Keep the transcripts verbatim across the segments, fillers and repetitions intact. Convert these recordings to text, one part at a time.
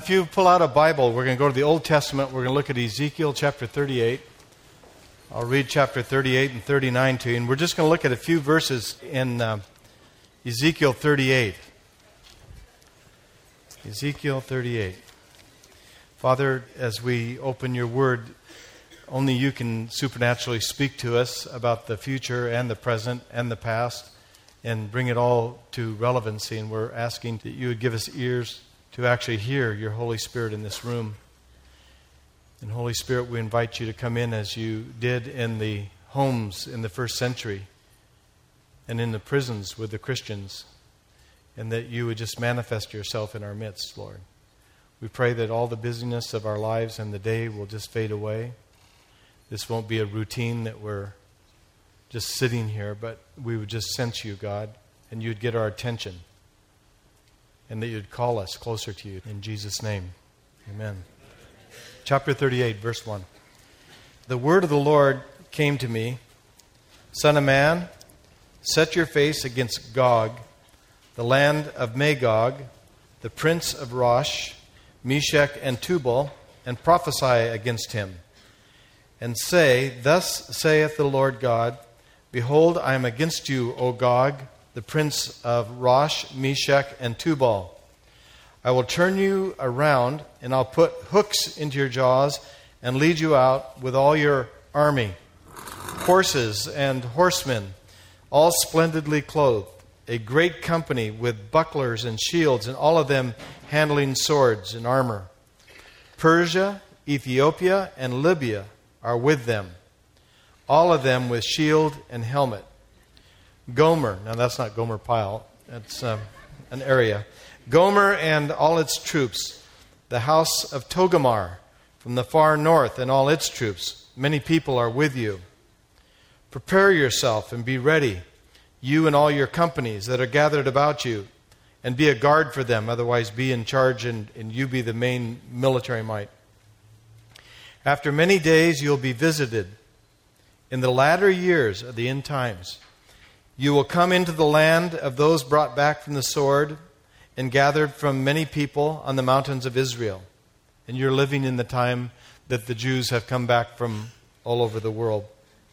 If you pull out a Bible, we're going to go to the Old Testament. We're going to look at Ezekiel chapter thirty-eight. I'll read chapter thirty-eight and thirty-nine to you. And we're just going to look at a few verses in uh, Ezekiel thirty-eight. Ezekiel thirty-eight. Father, as we open your word, only you can supernaturally speak to us about the future and the present and the past and bring it all to relevancy. And we're asking that you would give us ears to actually hear your Holy Spirit in this room. And Holy Spirit, we invite you to come in as you did in the homes in the first century and in the prisons with the Christians, and that you would just manifest yourself in our midst, Lord. We pray that all the busyness of our lives and the day will just fade away. This won't be a routine that we're just sitting here, but we would just sense you, God, and you'd get our attention, and that you'd call us closer to you. In Jesus' name, amen. Chapter thirty-eight, verse one. The word of the Lord came to me, Son of man, set your face against Gog, the land of Magog, the prince of Rosh, Meshech and Tubal, and prophesy against him. And say, Thus saith the Lord God, Behold, I am against you, O Gog, the prince of Rosh, Meshech, and Tubal. I will turn you around, and I'll put hooks into your jaws, and lead you out with all your army, horses and horsemen, all splendidly clothed, a great company with bucklers and shields, and all of them handling swords and armor. Persia, Ethiopia, and Libya are with them, all of them with shield and helmet. Gomer, now that's not Gomer Pyle, that's um, an area. Gomer and all its troops, the house of Togarmah from the far north and all its troops, many people are with you. Prepare yourself and be ready, you and all your companies that are gathered about you, and be a guard for them, otherwise be in charge and, and you be the main military might. After many days you'll be visited. In the latter years of the end times, you will come into the land of those brought back from the sword and gathered from many people on the mountains of Israel. And you're living in the time that the Jews have come back from all over the world.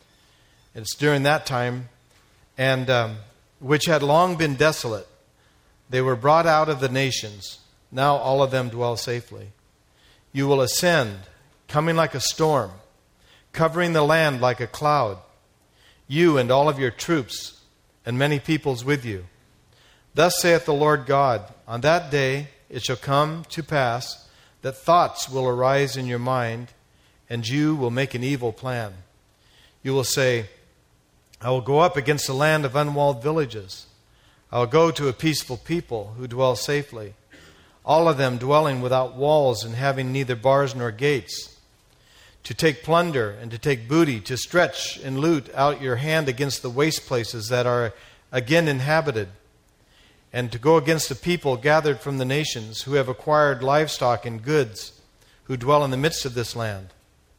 It's during that time, and um, which had long been desolate. They were brought out of the nations. Now all of them dwell safely. You will ascend, coming like a storm, covering the land like a cloud, you and all of your troops, and many peoples with you. Thus saith the Lord God, on that day it shall come to pass that thoughts will arise in your mind, and you will make an evil plan. You will say, I will go up against the land of unwalled villages. I will go to a peaceful people who dwell safely, all of them dwelling without walls and having neither bars nor gates. To take plunder and to take booty, to stretch and loot out your hand against the waste places that are again inhabited, and to go against the people gathered from the nations who have acquired livestock and goods, who dwell in the midst of this land.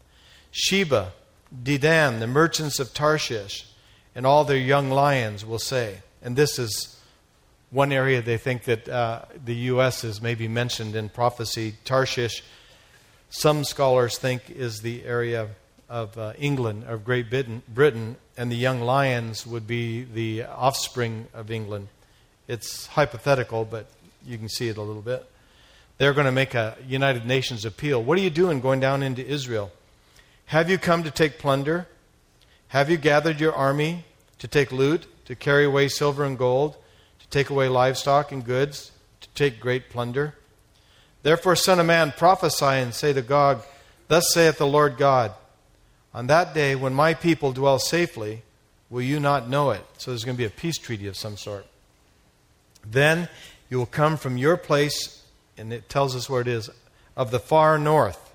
Sheba, Dedan, the merchants of Tarshish, and all their young lions will say, and this is one area they think that uh, the U S is maybe mentioned in prophecy. Tarshish, some scholars think, is the area of uh, England, of Great Britain, Britain, and the young lions would be the offspring of England. It's hypothetical, but you can see it a little bit. They're going to make a United Nations appeal. What are you doing going down into Israel? Have you come to take plunder? Have you gathered your army to take loot, to carry away silver and gold, to take away livestock and goods, to take great plunder? Therefore, son of man, prophesy and say to Gog, Thus saith the Lord God, on that day when my people dwell safely, will you not know it? So there's going to be a peace treaty of some sort. Then you will come from your place, and it tells us where it is, of the far north,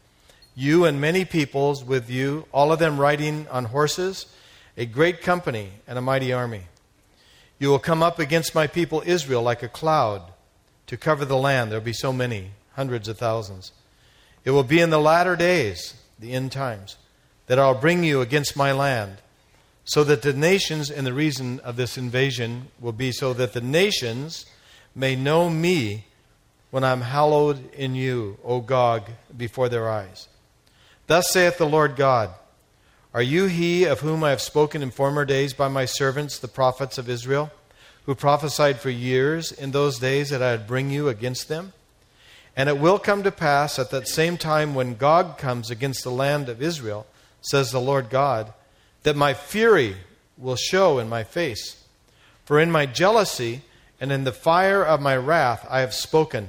you and many peoples with you, all of them riding on horses, a great company and a mighty army. You will come up against my people Israel like a cloud to cover the land. There will be so many, hundreds of thousands. It will be in the latter days, the end times, that I'll bring you against my land, so that the nations, and the reason of this invasion will be so that the nations may know me when I am hallowed in you, O Gog, before their eyes. Thus saith the Lord God, are you he of whom I have spoken in former days by my servants, the prophets of Israel, who prophesied for years in those days that I would bring you against them? And it will come to pass at that same time when Gog comes against the land of Israel, says the Lord God, that my fury will show in my face. For in my jealousy and in the fire of my wrath I have spoken.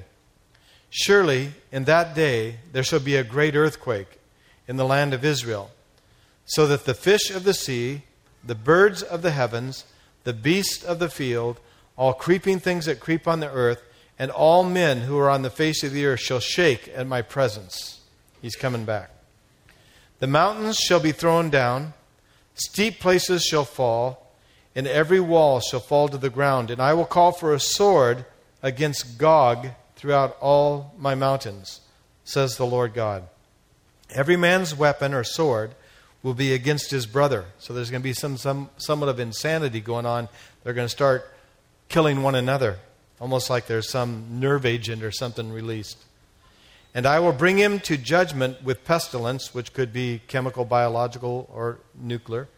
Surely in that day there shall be a great earthquake in the land of Israel, so that the fish of the sea, the birds of the heavens, the beasts of the field, all creeping things that creep on the earth, and all men who are on the face of the earth shall shake at my presence. He's coming back. The mountains shall be thrown down, steep places shall fall, and every wall shall fall to the ground. And I will call for a sword against Gog throughout all my mountains, says the Lord God. Every man's weapon or sword will be against his brother. So there's going to be some, some somewhat of insanity going on. They're going to start killing one another, almost like there's some nerve agent or something released. And I will bring him to judgment with pestilence, which could be chemical, biological, or nuclear.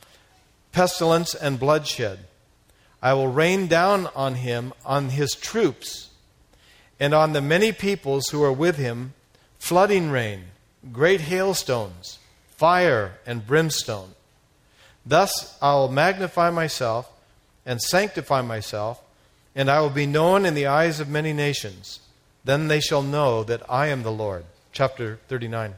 Pestilence and bloodshed. I will rain down on him, on his troops, and on the many peoples who are with him, flooding rain, great hailstones, fire and brimstone. Thus I will magnify myself and sanctify myself, and I will be known in the eyes of many nations. Then they shall know that I am the Lord. Chapter thirty-nine.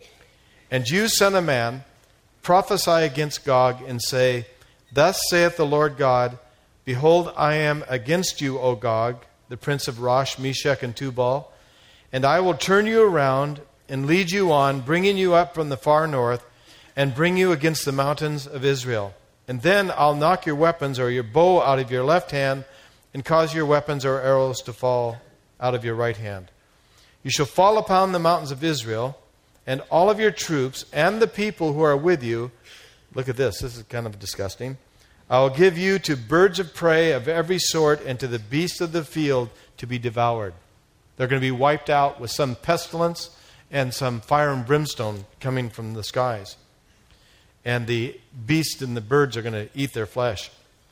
And you, son of man, prophesy against Gog, and say, thus saith the Lord God, behold, I am against you, O Gog, the prince of Rosh, Meshech, and Tubal, and I will turn you around and lead you on, bringing you up from the far north, and bring you against the mountains of Israel. And then I'll knock your weapons or your bow out of your left hand, and cause your weapons or arrows to fall out of your right hand. You shall fall upon the mountains of Israel, and all of your troops, and the people who are with you. Look at this. This is kind of disgusting. I will give you to birds of prey of every sort, and to the beasts of the field to be devoured. They're going to be wiped out with some pestilence and some fire and brimstone coming from the skies. And the beasts and the birds are going to eat their flesh.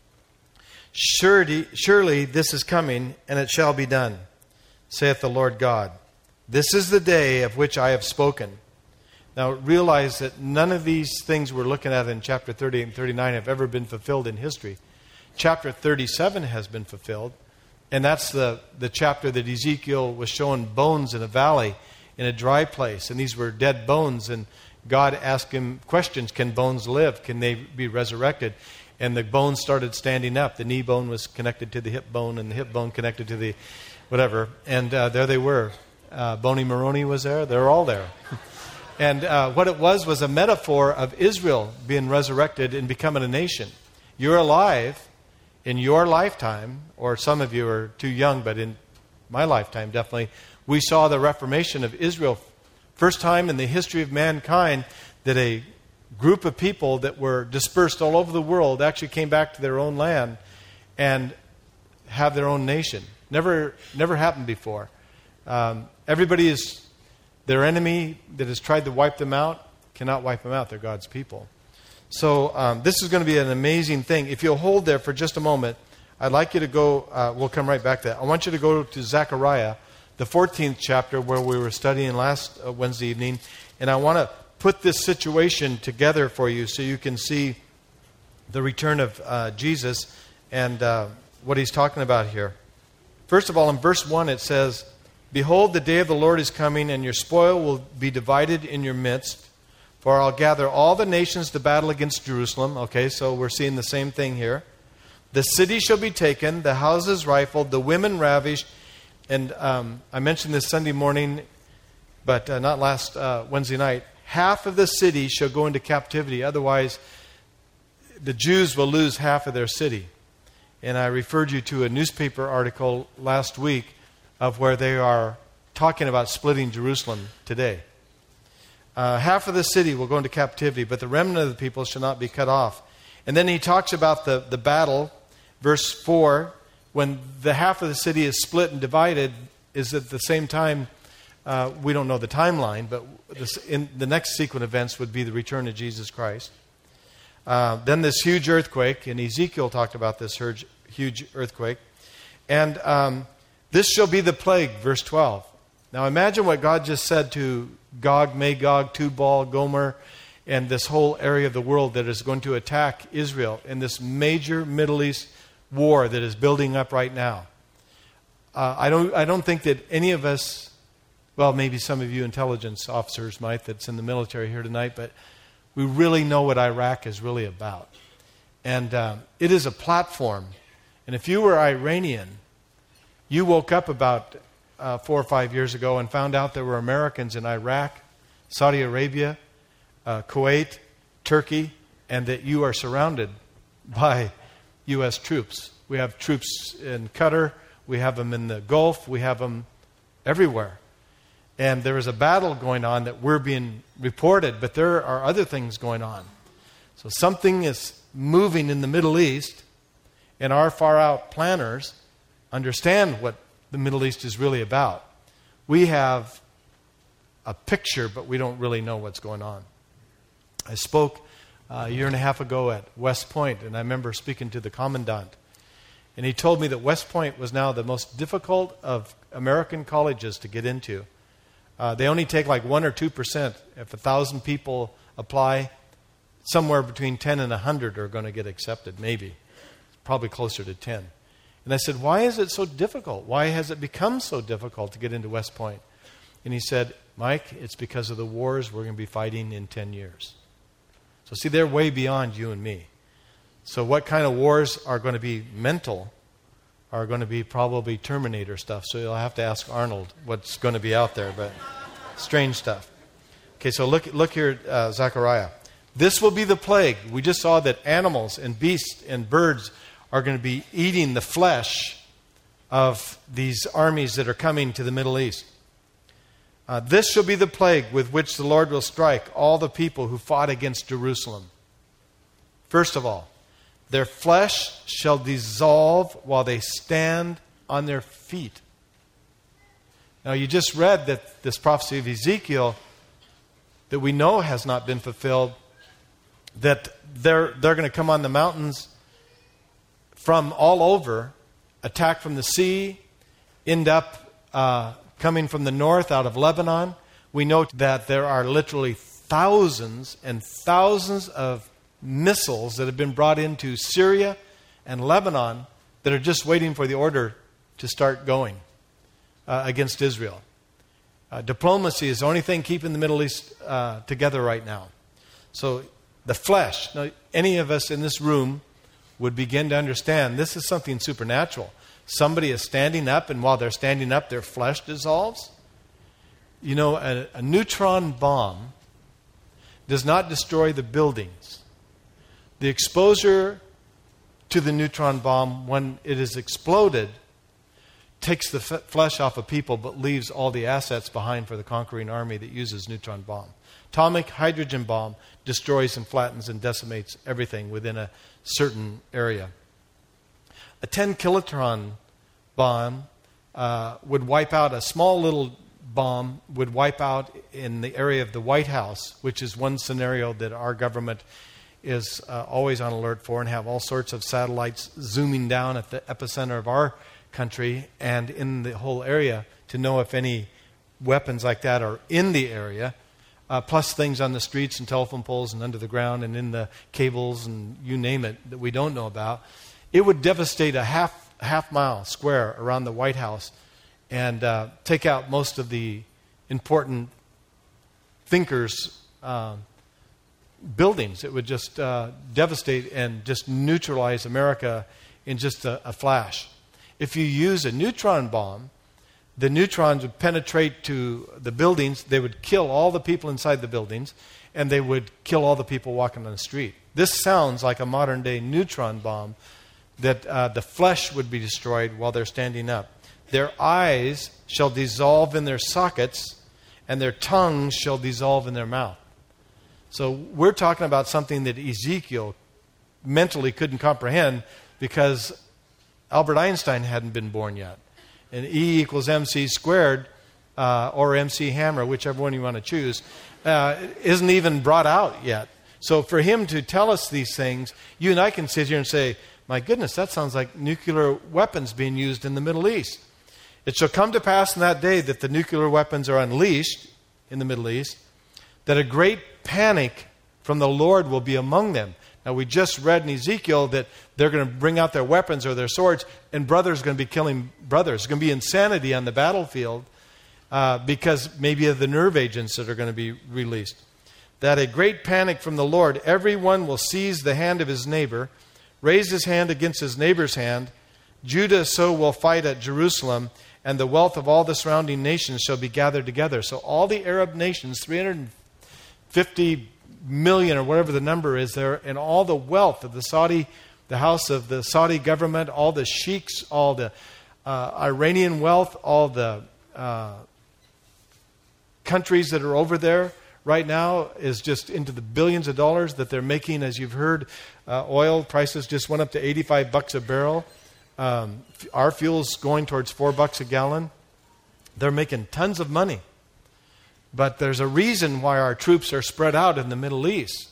Surely, surely this is coming, and it shall be done, saith the Lord God. This is the day of which I have spoken. Now realize that none of these things we're looking at in chapter thirty-eight and thirty-nine have ever been fulfilled in history. Chapter thirty-seven has been fulfilled, and that's the, the chapter that Ezekiel was showing bones in a valley, in a dry place, and these were dead bones, and God asked him questions. Can bones live? Can they be resurrected? And the bones started standing up. The knee bone was connected to the hip bone, and the hip bone connected to the whatever. And uh, there they were. Uh, Boney Maroney was there. They were all there. And uh, what it was was a metaphor of Israel being resurrected and becoming a nation. You're alive in your lifetime, or some of you are too young, but in my lifetime definitely, we saw the reformation of Israel. First time in the history of mankind that a group of people that were dispersed all over the world actually came back to their own land and have their own nation. Never, never happened before. Um, everybody is their enemy that has tried to wipe them out. Cannot wipe them out. They're God's people. So um, this is going to be an amazing thing. If you'll hold there for just a moment, I'd like you to go. Uh, we'll come right back to that. I want you to go to Zechariah, the fourteenth chapter, where we were studying last uh, Wednesday evening, and I want to put this situation together for you so you can see the return of uh, Jesus and uh, what he's talking about here. First of all, in verse one it says, behold, the day of the Lord is coming, and your spoil will be divided in your midst. For I'll gather all the nations to battle against Jerusalem. Okay, so we're seeing the same thing here. The city shall be taken, the houses rifled, the women ravished. And um, I mentioned this Sunday morning, but uh, not last uh, Wednesday night. Half of the city shall go into captivity. Otherwise, the Jews will lose half of their city. And I referred you to a newspaper article last week of where they are talking about splitting Jerusalem today. Uh, half of the city will go into captivity, but the remnant of the people shall not be cut off. And then he talks about the, the battle, verse four, when the half of the city is split and divided, is at the same time, uh, we don't know the timeline, but this, in the next sequence of events would be the return of Jesus Christ. Uh, then this huge earthquake, and Ezekiel talked about this huge earthquake. And um, this shall be the plague, verse twelve. Now imagine what God just said to Gog, Magog, Tubal, Gomer, and this whole area of the world that is going to attack Israel in this major Middle East war that is building up right now. Uh, I don't I don't think that any of us, well, maybe some of you intelligence officers might that's in the military here tonight, but we really know what Iraq is really about. And um, it is a platform. And if you were Iranian, you woke up about uh, four or five years ago and found out there were Americans in Iraq, Saudi Arabia, uh, Kuwait, Turkey, and that you are surrounded by U S troops. We have troops in Qatar. We have them in the Gulf. We have them everywhere. And there is a battle going on that we're being reported, but there are other things going on. So something is moving in the Middle East, and our far-out planners understand what the Middle East is really about. We have a picture, but we don't really know what's going on. I spoke uh, a year and a half ago at West Point, and I remember speaking to the commandant. And he told me that West Point was now the most difficult of American colleges to get into. Uh, they only take like one or two percent. If a thousand people apply, somewhere between ten and a hundred are going to get accepted. Maybe, probably closer to ten. And I said, "Why is it so difficult? Why has it become so difficult to get into West Point?" And he said, "Mike, it's because of the wars we're going to be fighting in ten years." So see, they're way beyond you and me. So what kind of wars are going to be mental? Are going to be probably Terminator stuff. So you'll have to ask Arnold what's going to be out there, but strange stuff. Okay, so look look here, uh, Zechariah. This will be the plague. We just saw that animals and beasts and birds are going to be eating the flesh of these armies that are coming to the Middle East. Uh, this shall be the plague with which the Lord will strike all the people who fought against Jerusalem. First of all, their flesh shall dissolve while they stand on their feet. Now, you just read that this prophecy of Ezekiel that we know has not been fulfilled, that they're, they're going to come on the mountains from all over, attack from the sea, end up uh, coming from the north out of Lebanon. We know that there are literally thousands and thousands of missiles that have been brought into Syria and Lebanon that are just waiting for the order to start going uh, against Israel. Uh, diplomacy is the only thing keeping the Middle East uh, together right now. So the flesh, now any of us in this room would begin to understand this is something supernatural. Somebody is standing up, and while they're standing up, their flesh dissolves. You know, a, a neutron bomb does not destroy the buildings. The exposure to the neutron bomb, when it is exploded, takes the f- flesh off of people but leaves all the assets behind for the conquering army that uses neutron bomb. Atomic hydrogen bomb destroys and flattens and decimates everything within a certain area. A ten kilotron bomb uh, would wipe out, a small little bomb would wipe out in the area of the White House, which is one scenario that our government is uh, always on alert for, and have all sorts of satellites zooming down at the epicenter of our country and in the whole area to know if any weapons like that are in the area, uh, plus things on the streets and telephone poles and under the ground and in the cables and you name it that we don't know about. It would devastate a half half mile square around the White House and uh, take out most of the important thinkers' uh, buildings. It would just uh, devastate and just neutralize America in just a, a flash. If you use a neutron bomb, the neutrons would penetrate to the buildings. They would kill all the people inside the buildings, and they would kill all the people walking on the street. This sounds like a modern-day neutron bomb, that uh, the flesh would be destroyed while they're standing up. Their eyes shall dissolve in their sockets, and their tongues shall dissolve in their mouth. So we're talking about something that Ezekiel mentally couldn't comprehend because Albert Einstein hadn't been born yet. and E equals mc squared, uh, or mc hammer, whichever one you want to choose, uh, isn't even brought out yet. So for him to tell us these things, you and I can sit here and say, my goodness, that sounds like nuclear weapons being used in the Middle East. It shall come to pass in that day that the nuclear weapons are unleashed in the Middle East, that a great panic from the Lord will be among them. Now, we just read in Ezekiel that they're going to bring out their weapons or their swords, and brothers are going to be killing brothers. There's going to be insanity on the battlefield uh, because maybe of the nerve agents that are going to be released. That a great panic from the Lord, everyone will seize the hand of his neighbor, raise his hand against his neighbor's hand. Judah so will fight at Jerusalem, and the wealth of all the surrounding nations shall be gathered together. So all the Arab nations, three hundred fifty million or whatever the number is there, and all the wealth of the Saudi, the house of the Saudi government, all the sheiks, all the uh, Iranian wealth, all the uh, countries that are over there right now is just into the billions of dollars that they're making. As you've heard, uh, oil prices just went up to eighty-five bucks a barrel. Um, our fuel's going towards four bucks a gallon. They're making tons of money. But there's a reason why our troops are spread out in the Middle East.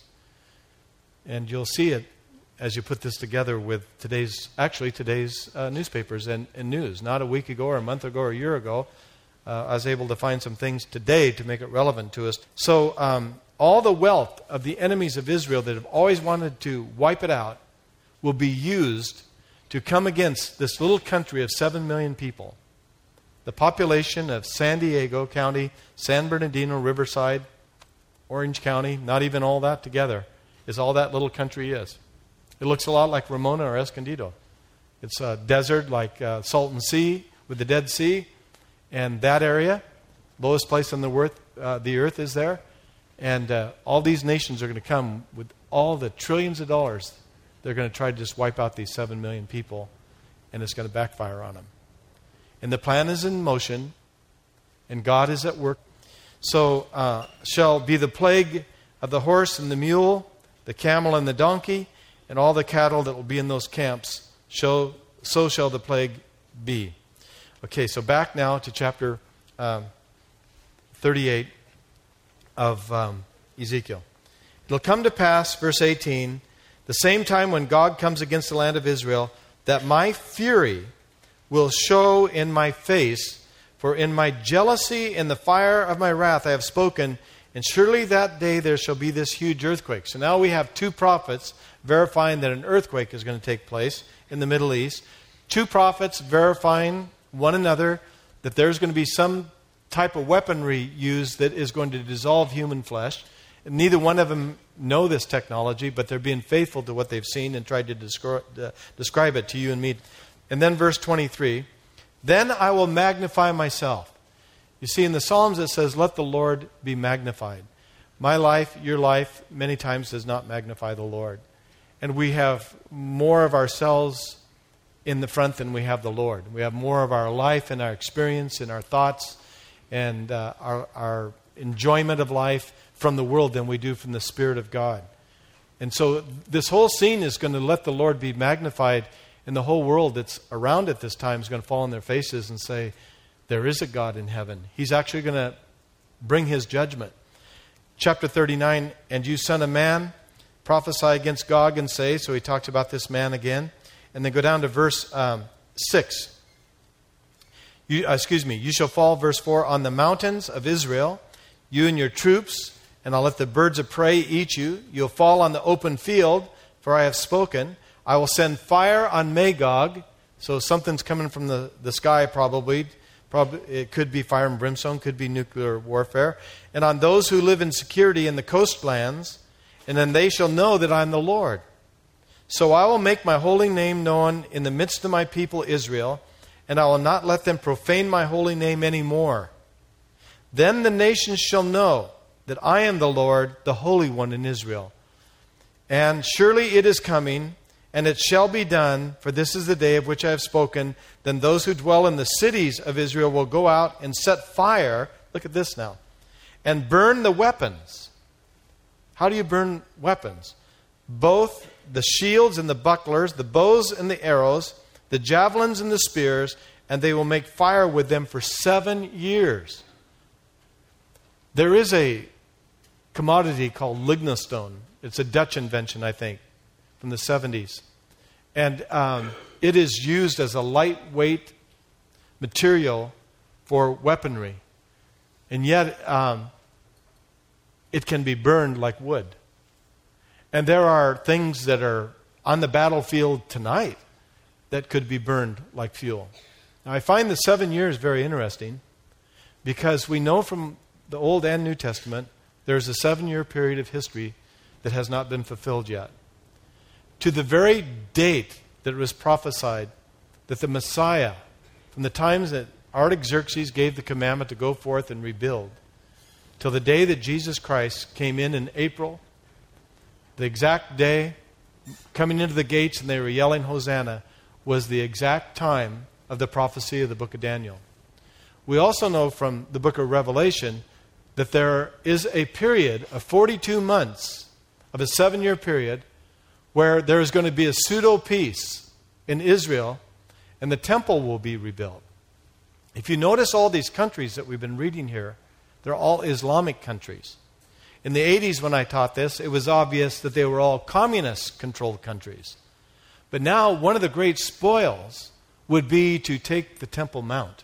And you'll see it as you put this together with today's, actually today's uh, newspapers and, and news. Not a week ago or a month ago or a year ago. Uh, I was able to find some things today to make it relevant to us. So um, all the wealth of the enemies of Israel that have always wanted to wipe it out will be used to come against this little country of seven million people. The population of San Diego County, San Bernardino, Riverside, Orange County, not even all that together, is all that little country is. It looks a lot like Ramona or Escondido. It's a desert like uh, Salton Sea with the Dead Sea, and that area, lowest place on the earth, uh, the earth is there. And uh, all these nations are going to come with all the trillions of dollars. They're going to try to just wipe out these seven million people, and it's going to backfire on them. And the plan is in motion, and God is at work. So uh, shall be the plague of the horse and the mule, the camel and the donkey, and all the cattle that will be in those camps. So, so shall the plague be. Okay, so back now to chapter um, thirty-eight of um, Ezekiel. It'll come to pass, verse eighteen, the same time when God comes against the land of Israel, that my fury will show in my face, for in my jealousy and the fire of my wrath I have spoken, and surely that day there shall be this huge earthquake. So now we have two prophets verifying that an earthquake is going to take place in the Middle East. Two prophets verifying one another that there's going to be some type of weaponry used that is going to dissolve human flesh. And neither one of them know this technology, but they're being faithful to what they've seen and tried to descri- uh, describe it to you and me. And then verse twenty-three, then I will magnify myself. You see, in the Psalms it says, let the Lord be magnified. My life, your life, many times does not magnify the Lord. And we have more of ourselves in the front than we have the Lord. We have more of our life and our experience and our thoughts and uh, our, our enjoyment of life from the world than we do from the Spirit of God. And so this whole scene is going to let the Lord be magnified, and the whole world that's around at this time is going to fall on their faces and say, there is a God in heaven. He's actually going to bring His judgment. Chapter thirty-nine, and you son of man, prophesy against Gog and say, so he talks about this man again. And then go down to verse um, six. You, uh, excuse me, you shall fall, verse four, on the mountains of Israel, you and your troops, and I'll let the birds of prey eat you. You'll fall on the open field, for I have spoken. I will send fire on Magog. So something's coming from the, the sky probably. Probably. It could be fire and brimstone, could be nuclear warfare. And on those who live in security in the coastlands, and then they shall know that I am the Lord. So I will make my holy name known in the midst of my people Israel, and I will not let them profane my holy name anymore. Then the nations shall know that I am the Lord, the Holy One in Israel. And surely it is coming, and it shall be done, for this is the day of which I have spoken. Then those who dwell in the cities of Israel will go out and set fire, look at this now, and burn the weapons. How do you burn weapons? Both the shields and the bucklers, the bows and the arrows, the javelins and the spears, and they will make fire with them for seven years. There is a commodity called lignostone. It's a Dutch invention, I think, from the seventies. And um, it is used as a lightweight material for weaponry. And yet, um, it can be burned like wood. And there are things that are on the battlefield tonight that could be burned like fuel. Now, I find the seven years very interesting because we know from the Old and New Testament there's a seven-year period of history that has not been fulfilled yet. To the very date that it was prophesied that the Messiah, from the times that Artaxerxes gave the commandment to go forth and rebuild, till the day that Jesus Christ came in in April, the exact day, coming into the gates and they were yelling Hosanna, was the exact time of the prophecy of the book of Daniel. We also know from the book of Revelation that there is a period of forty-two months of a seven-year period where there is going to be a pseudo-peace in Israel and the temple will be rebuilt. If you notice all these countries that we've been reading here, they're all Islamic countries. In the eighties when I taught this, it was obvious that they were all communist-controlled countries. But now one of the great spoils would be to take the Temple Mount.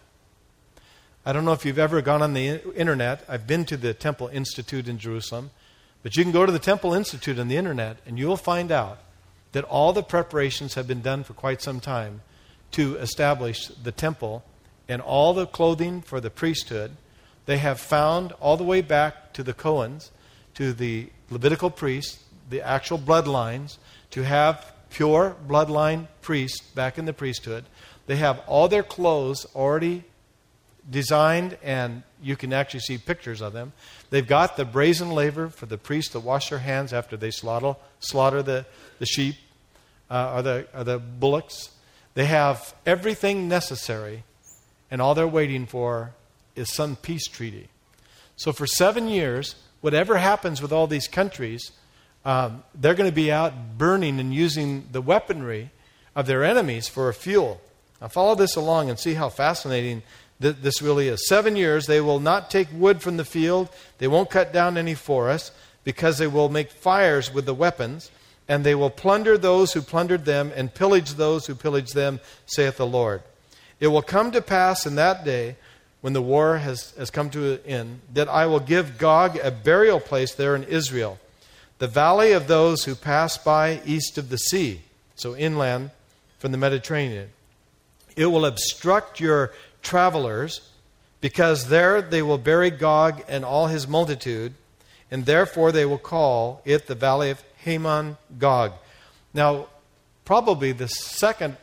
I don't know if you've ever gone on the internet. I've been to the Temple Institute in Jerusalem. But you can go to the Temple Institute on the internet and you'll find out that all the preparations have been done for quite some time to establish the temple and all the clothing for the priesthood. They have found all the way back to the Cohens, to the Levitical priests, the actual bloodlines, to have pure bloodline priests back in the priesthood. They have all their clothes already designed, and you can actually see pictures of them. They've got the brazen laver for the priests to wash their hands after they slaughter, slaughter the, the sheep uh, or, the, or the bullocks. They have everything necessary, and all they're waiting for is some peace treaty. So for seven years, whatever happens with all these countries, um, they're going to be out burning and using the weaponry of their enemies for a fuel. Now follow this along and see how fascinating th- this really is. Seven years, they will not take wood from the field. They won't cut down any forests because they will make fires with the weapons, and they will plunder those who plundered them and pillage those who pillaged them, saith the Lord. It will come to pass in that day, when the war has, has come to an end, that I will give Gog a burial place there in Israel, the valley of those who pass by east of the sea, so inland from the Mediterranean. It will obstruct your travelers, because there they will bury Gog and all his multitude, and therefore they will call it the valley of Hamon Gog. Now, probably the second,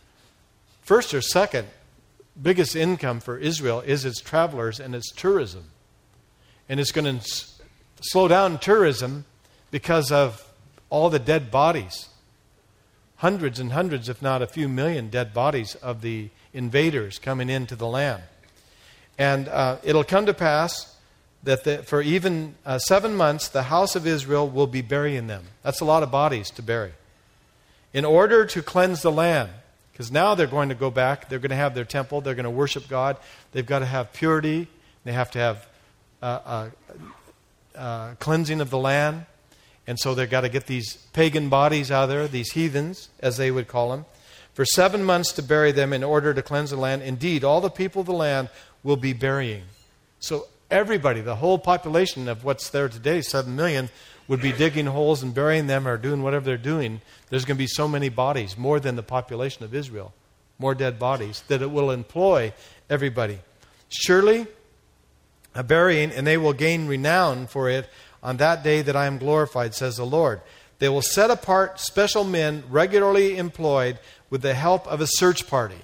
first or second biggest income for Israel is its travelers and its tourism. And it's going to s- slow down tourism because of all the dead bodies. Hundreds and hundreds, if not a few million dead bodies of the invaders coming into the land. And uh, it'll come to pass that the, for even uh, seven months, the house of Israel will be burying them. That's a lot of bodies to bury. In order to cleanse the land, because now they're going to go back, they're going to have their temple, they're going to worship God, they've got to have purity, they have to have uh, uh, uh, cleansing of the land. And so they've got to get these pagan bodies out of there, these heathens, as they would call them, for seven months to bury them in order to cleanse the land. Indeed, all the people of the land will be burying. So everybody, the whole population of what's there today, seven million, would be digging holes and burying them or doing whatever they're doing. There's going to be so many bodies, more than the population of Israel, more dead bodies, that it will employ everybody. Surely, a burying, and they will gain renown for it on that day that I am glorified, says the Lord. They will set apart special men regularly employed with the help of a search party.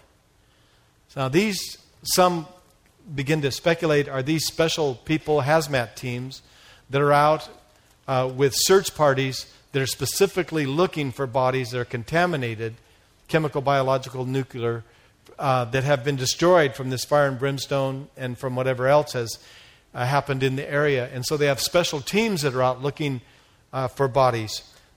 Now these, some begin to speculate, are these special people, hazmat teams, that are out uh, with search parties that are specifically looking for bodies that are contaminated, chemical, biological, nuclear, uh, that have been destroyed from this fire and brimstone and from whatever else has uh, happened in the area. And so they have special teams that are out looking uh, for bodies.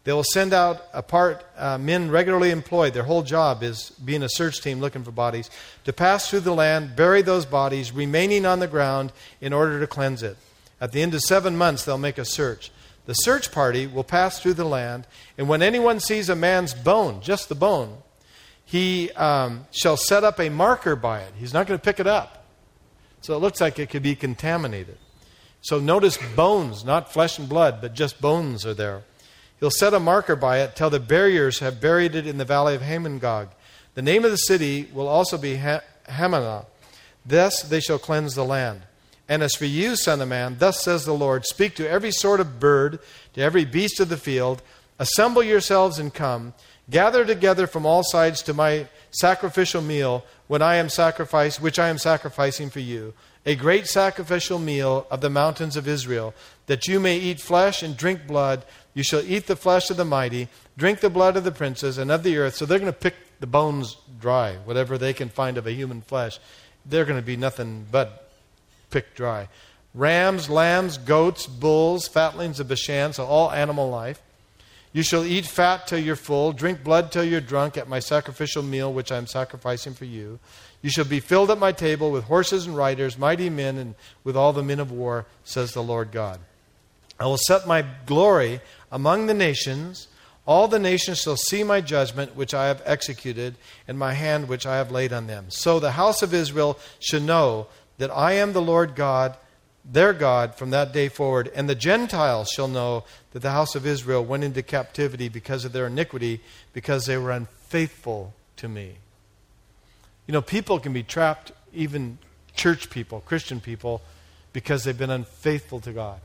They will send out apart uh, men regularly employed. Their whole job is being a search team looking for bodies, to pass through the land, bury those bodies, remaining on the ground in order to cleanse it. At the end of seven months, they'll make a search. The search party will pass through the land, and when anyone sees a man's bone, just the bone, he um, shall set up a marker by it. He's not going to pick it up. So it looks like it could be contaminated. So notice bones, not flesh and blood, but just bones are there. He'll set a marker by it till the buriers have buried it in the valley of Hamongog. The name of the city will also be ha- Hamanah. Thus they shall cleanse the land. And as for you, son of man, thus says the Lord, speak to every sort of bird, to every beast of the field, assemble yourselves and come, gather together from all sides to my sacrificial meal when I am sacrificed, which I am sacrificing for you, a great sacrificial meal of the mountains of Israel, that you may eat flesh and drink blood. You shall eat the flesh of the mighty, drink the blood of the princes and of the earth. So they're going to pick the bones dry, whatever they can find of a human flesh. They're going to be nothing but picked dry. Rams, lambs, goats, bulls, fatlings of Bashan, so all animal life. You shall eat fat till you're full, drink blood till you're drunk at my sacrificial meal, which I am sacrificing for you. You shall be filled at my table with horses and riders, mighty men, and with all the men of war, says the Lord God. I will set my glory among the nations. All the nations shall see my judgment, which I have executed, and my hand, which I have laid on them. So the house of Israel shall know that I am the Lord God, their God, from that day forward. And the Gentiles shall know that the house of Israel went into captivity because of their iniquity, because they were unfaithful to me. You know, people can be trapped, even church people, Christian people, because they've been unfaithful to God.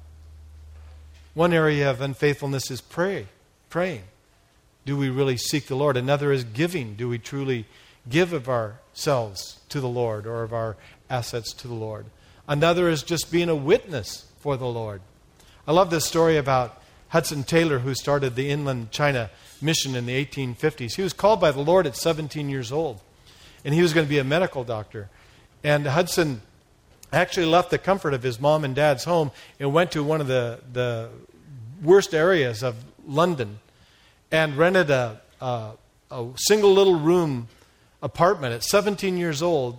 One area of unfaithfulness is pray, praying. Do we really seek the Lord? Another is giving. Do we truly give of ourselves to the Lord or of our assets to the Lord? Another is just being a witness for the Lord. I love this story about Hudson Taylor, who started the Inland China Mission in the eighteen fifties. He was called by the Lord at seventeen years old, and he was going to be a medical doctor. And Hudson actually left the comfort of his mom and dad's home and went to one of the, the worst areas of London and rented a, a, a single little room apartment at seventeen years old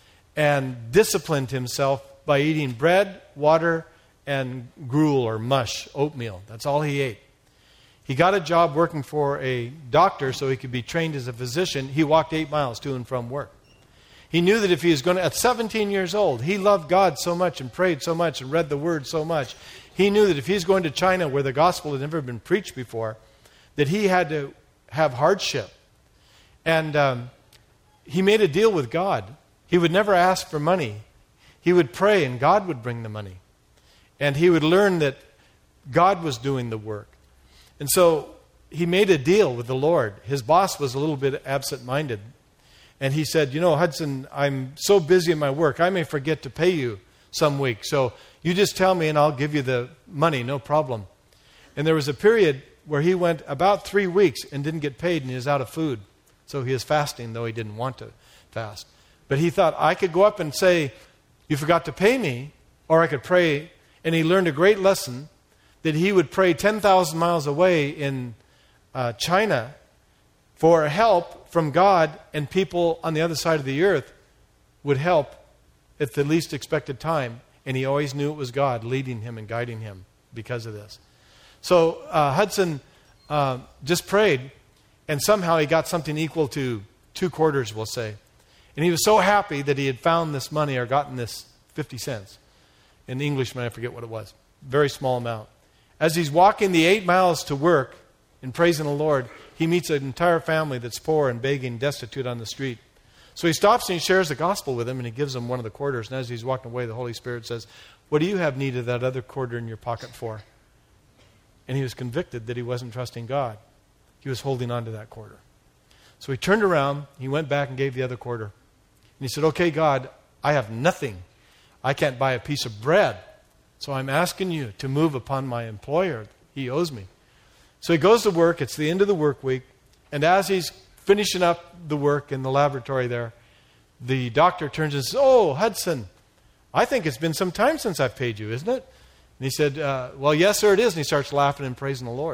and disciplined himself by eating bread, water, and gruel or mush, oatmeal. That's all he ate. He got a job working for a doctor so he could be trained as a physician. He walked eight miles to and from work. He knew that if he was going to, at seventeen years old, he loved God so much and prayed so much and read the Word so much. He knew that if he's going to China where the gospel had never been preached before, that he had to have hardship. And um, he made a deal with God. He would never ask for money. He would pray and God would bring the money. And he would learn that God was doing the work. And so he made a deal with the Lord. His boss was a little bit absent-minded. And he said, you know, Hudson, I'm so busy in my work, I may forget to pay you some week. So you just tell me and I'll give you the money, no problem. And there was a period where he went about three weeks and didn't get paid and he was out of food. So he was fasting, though he didn't want to fast. But he thought, I could go up and say, you forgot to pay me, or I could pray. And he learned a great lesson that he would pray ten thousand miles away in uh, China for help from God, and people on the other side of the earth would help at the least expected time. And he always knew it was God leading him and guiding him because of this. So uh, Hudson uh, just prayed, and somehow he got something equal to two quarters, we'll say. And he was so happy that he had found this money or gotten this fifty cents. In Englishman, I forget what it was. Very small amount. As he's walking the eight miles to work and praising the Lord, he meets an entire family that's poor and begging, destitute on the street. So he stops and he shares the gospel with them and he gives them one of the quarters. And as he's walking away, the Holy Spirit says, what do you have need of that other quarter in your pocket for? And he was convicted that he wasn't trusting God. He was holding on to that quarter. So he turned around, he went back and gave the other quarter. And he said, okay, God, I have nothing. I can't buy a piece of bread. So I'm asking you to move upon my employer. He owes me. So he goes to work. It's the end of the work week. And as he's finishing up the work in the laboratory there, the doctor turns and says, oh, Hudson, I think it's been some time since I've paid you, isn't it? And he said, uh, well, yes, sir, it is. And he starts laughing and praising the Lord.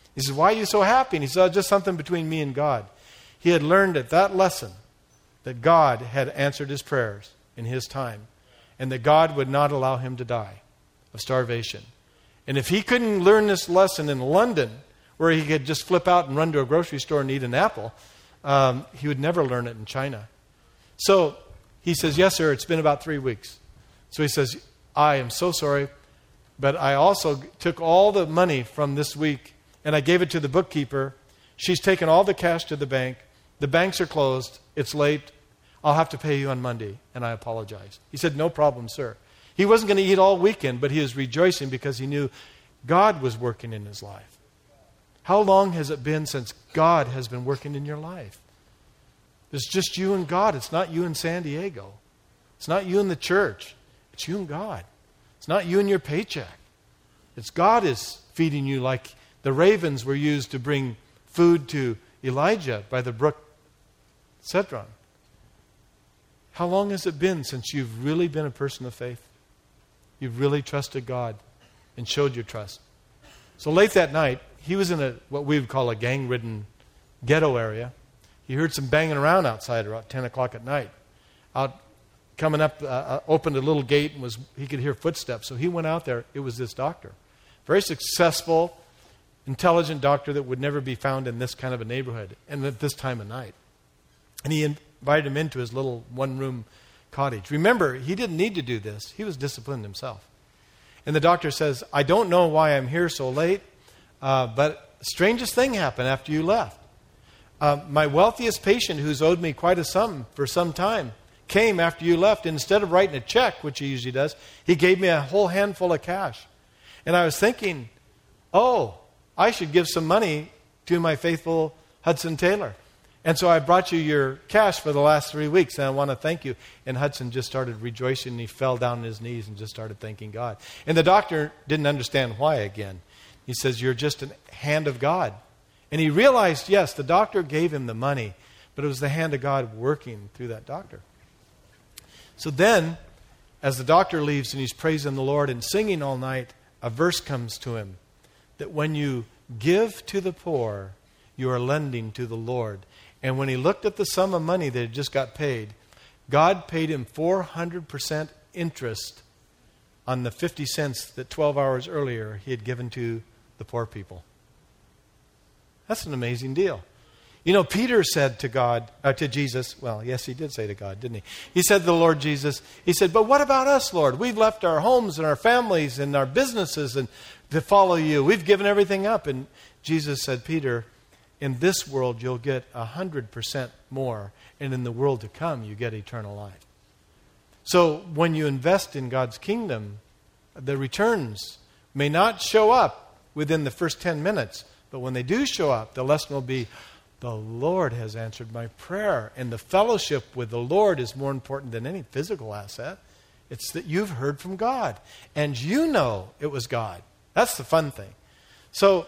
He says, why are you so happy? And he said, oh, just something between me and God. He had learned at that lesson that God had answered his prayers in his time, and that God would not allow him to die of starvation. And if he couldn't learn this lesson in London, where he could just flip out and run to a grocery store and eat an apple, um, he would never learn it in China. So he says, yes, sir, it's been about three weeks. So he says, I am so sorry, but I also took all the money from this week and I gave it to the bookkeeper. She's taken all the cash to the bank. The banks are closed. It's late. I'll have to pay you on Monday, and I apologize. He said, no problem, sir. He wasn't going to eat all weekend, but he was rejoicing because he knew God was working in his life. How long has it been since God has been working in your life? It's just you and God. It's not you and San Diego. It's not you and the church. It's you and God. It's not you and your paycheck. It's God is feeding you like the ravens were used to bring food to Elijah by the brook Cedron. How long has it been since you've really been a person of faith? You've really trusted God and showed your trust. So late that night, he was in a what we would call a gang-ridden ghetto area. He heard some banging around outside around ten o'clock at night. Out coming up, uh, opened a little gate and was he could hear footsteps. So he went out there. It was this doctor. Very successful, intelligent doctor that would never be found in this kind of a neighborhood and at this time of night. And he invited him into his little one-room cottage. Remember, he didn't need to do this. He was disciplined himself. And the doctor says, I don't know why I'm here so late, uh, but the strangest thing happened after you left. Uh, my wealthiest patient, who's owed me quite a sum for some time, came after you left. And instead of writing a check, which he usually does, he gave me a whole handful of cash. And I was thinking, oh, I should give some money to my faithful Hudson Taylor. And so I brought you your cash for the last three weeks, and I want to thank you. And Hudson just started rejoicing, and he fell down on his knees and just started thanking God. And the doctor didn't understand why again. He says, you're just a hand of God. And he realized, yes, the doctor gave him the money, but it was the hand of God working through that doctor. So then, as the doctor leaves and he's praising the Lord and singing all night, a verse comes to him that when you give to the poor, you are lending to the Lord. And when he looked at the sum of money that had just got paid, God paid him four hundred percent interest on the fifty cents that twelve hours earlier he had given to the poor people. That's an amazing deal. You know, Peter said to God, uh, to Jesus, well, yes, he did say to God, didn't he? He said to the Lord Jesus, he said, but what about us, Lord? We've left our homes and our families and our businesses and to follow you. We've given everything up. And Jesus said, Peter, in this world, you'll get a hundred percent more. And in the world to come, you get eternal life. So when you invest in God's kingdom, the returns may not show up within the first ten minutes. But when they do show up, the lesson will be, the Lord has answered my prayer. And the fellowship with the Lord is more important than any physical asset. It's that you've heard from God. And you know it was God. That's the fun thing. So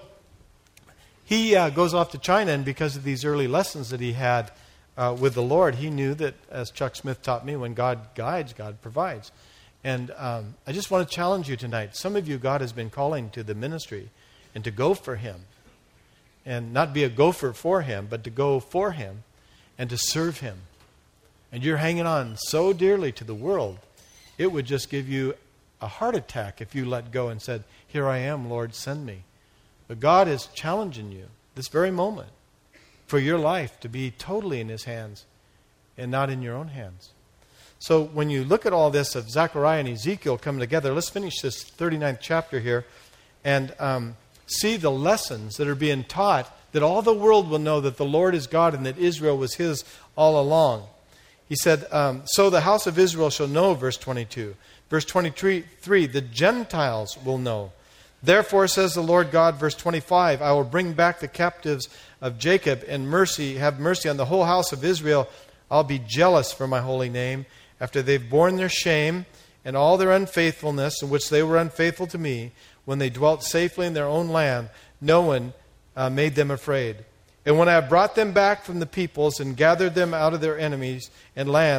he uh, goes off to China, and because of these early lessons that he had uh, with the Lord, he knew that, as Chuck Smith taught me, when God guides, God provides. And um, I just want to challenge you tonight. Some of you, God has been calling to the ministry and to go for Him. And not be a gopher for Him, but to go for Him and to serve Him. And you're hanging on so dearly to the world, it would just give you a heart attack if you let go and said, here I am, Lord, send me. But God is challenging you this very moment for your life to be totally in His hands and not in your own hands. So when you look at all this of Zechariah and Ezekiel coming together, let's finish this thirty-ninth chapter here and um, see the lessons that are being taught, that all the world will know that the Lord is God and that Israel was His all along. He said, um, so the house of Israel shall know, verse twenty-two. Verse twenty-three, the Gentiles will know. Therefore, says the Lord God, verse twenty-five, I will bring back the captives of Jacob and mercy, have mercy on the whole house of Israel. I'll be jealous for my holy name, after they've borne their shame and all their unfaithfulness, in which they were unfaithful to me, when they dwelt safely in their own land, no one uh, made them afraid. And when I have brought them back from the peoples and gathered them out of their enemies and lands,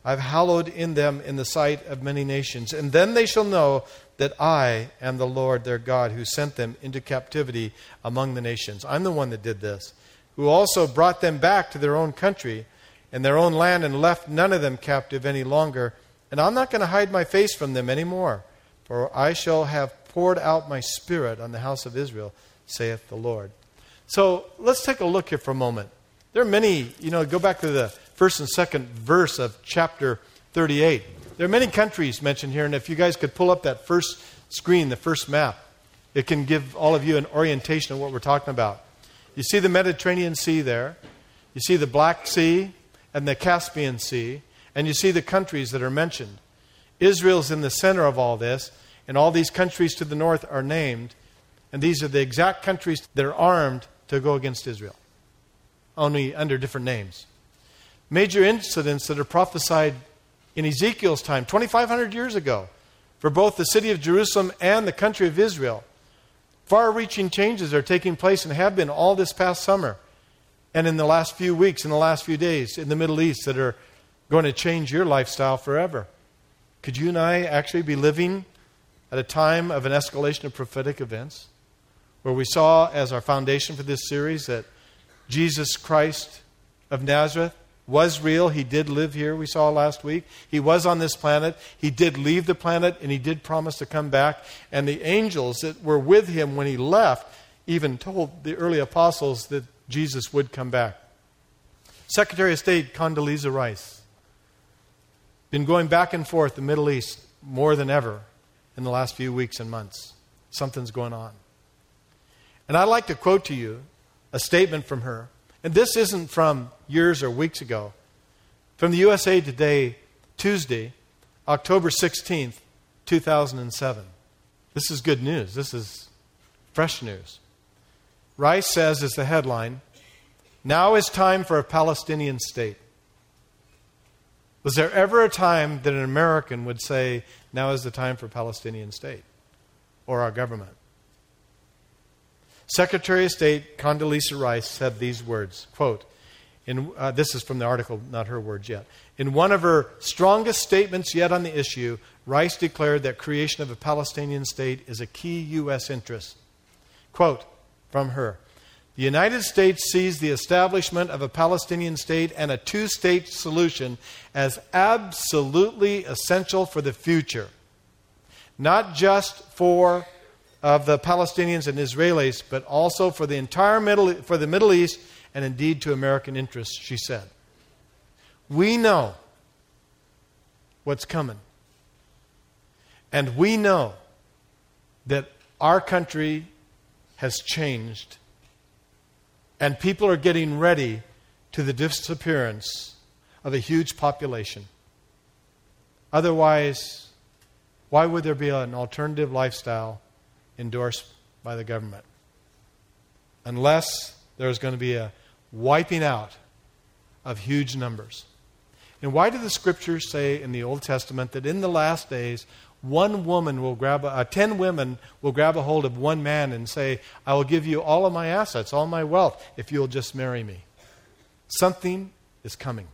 I've hallowed in them in the sight of many nations. And then they shall know that I am the Lord their God, who sent them into captivity among the nations. I'm the one that did this, who also brought them back to their own country and their own land, and left none of them captive any longer. And I'm not going to hide my face from them any more, for I shall have poured out my Spirit on the house of Israel, saith the Lord. So let's take a look here for a moment. There are many, you know, go back to the first and second verse of chapter thirty-eight. There are many countries mentioned here, and if you guys could pull up that first screen, the first map, it can give all of you an orientation of what we're talking about. You see the Mediterranean Sea there. You see the Black Sea and the Caspian Sea, and you see the countries that are mentioned. Israel's in the center of all this, and all these countries to the north are named, and these are the exact countries that are armed to go against Israel, only under different names. Major incidents that are prophesied in Ezekiel's time, twenty-five hundred years ago, for both the city of Jerusalem and the country of Israel. Far-reaching changes are taking place and have been all this past summer and in the last few weeks, in the last few days in the Middle East that are going to change your lifestyle forever. Could you and I actually be living at a time of an escalation of prophetic events where we saw as our foundation for this series that Jesus Christ of Nazareth was real. He did live here, we saw last week. He was on this planet. He did leave the planet, and he did promise to come back. And the angels that were with him when he left even told the early apostles that Jesus would come back. Secretary of State Condoleezza Rice been going back and forth the Middle East more than ever in the last few weeks and months. Something's going on. And I'd like to quote to you a statement from her. And this isn't from years or weeks ago. From the U S A Today, Tuesday, October sixteenth, two thousand seven. This is good news. This is fresh news. Rice says, as the headline, "Now is time for a Palestinian state." Was there ever a time that an American would say, now is the time for a Palestinian state or our government? Secretary of State Condoleezza Rice said these words, quote, in, uh, this is from the article, not her words yet. In one of her strongest statements yet on the issue, Rice declared that creation of a Palestinian state is a key U S interest. Quote from her, "The United States sees the establishment of a Palestinian state and a two-state solution as absolutely essential for the future, not just for of the Palestinians and Israelis, but also for the entire Middle, for the Middle East, and indeed to American interests," she said. We know what's coming. And we know that our country has changed. And people are getting ready to the disappearance of a huge population. Otherwise, why would there be an alternative lifestyle endorsed by the government? Unless there's going to be a wiping out of huge numbers. And why do the scriptures say in the Old Testament that in the last days, one woman will grab, a, uh, ten women will grab a hold of one man and say, "I will give you all of my assets, all my wealth, if you'll just marry me"? Something is coming.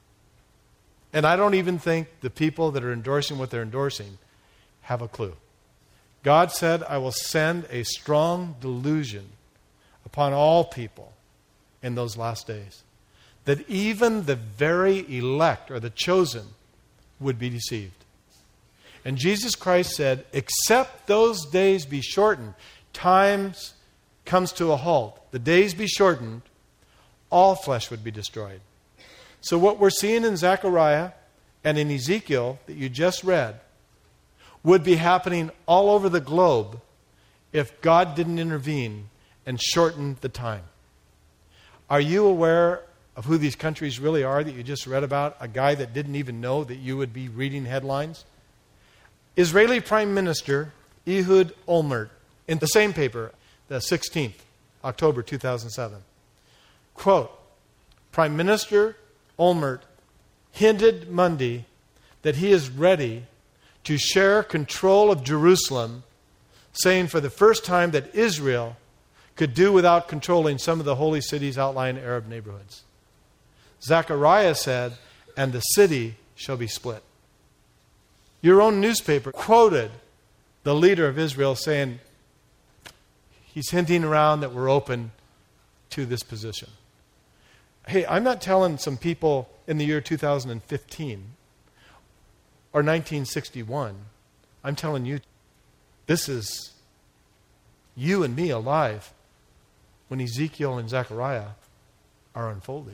And I don't even think the people that are endorsing what they're endorsing have a clue. God said, "I will send a strong delusion upon all people in those last days, that even the very elect or the chosen would be deceived." And Jesus Christ said, except those days be shortened, times comes to a halt, the days be shortened, all flesh would be destroyed. So what we're seeing in Zechariah and in Ezekiel that you just read would be happening all over the globe if God didn't intervene and shorten the time. Are you aware of who these countries really are that you just read about? A guy that didn't even know that you would be reading headlines? Israeli Prime Minister Ehud Olmert, in the same paper, the sixteenth, October two thousand seven. Quote, Prime Minister Olmert hinted Monday that he is ready to share control of Jerusalem, saying for the first time that Israel could do without controlling some of the holy cities outlying Arab neighborhoods. Zechariah said, and the city shall be split. Your own newspaper quoted the leader of Israel saying, he's hinting around that we're open to this position. Hey, I'm not telling some people in the year two thousand fifteen or nineteen sixty-one. I'm telling you, this is you and me alive when Ezekiel and Zechariah are unfolding.